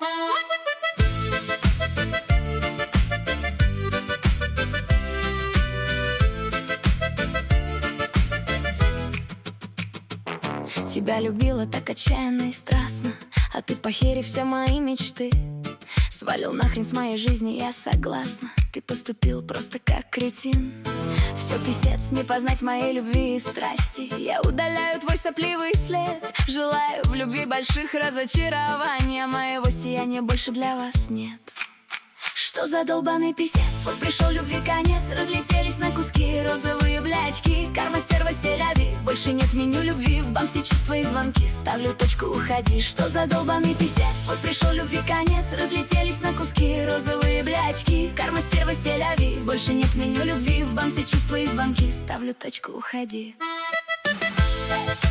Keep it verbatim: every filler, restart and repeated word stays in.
Тебя любила так отчаянно и страстно, а ты, похерив все мои мечты, свалил нахрен с моей жизни, я согласна. Ты поступил просто как кретин. Все, писец, не познать моей любви и страсти. Я удаляю твой сопливый след. Желаю в любви больших разочарований, а моего сияния больше для вас нет. Что за долбаный писец? Вот пришел любви конец, разлетелись на куски розовые блячки. Карма, стерва, селяви, больше нет меню любви. В бамсе чувства и звонки, ставлю точку, уходи. Что за долбаный писец? Вот пришел любви конец, разлетелись на куски розовые блячки. Карма, стерва, селяви, больше нет меню любви. В бамсе чувства и звонки, ставлю точку, уходи.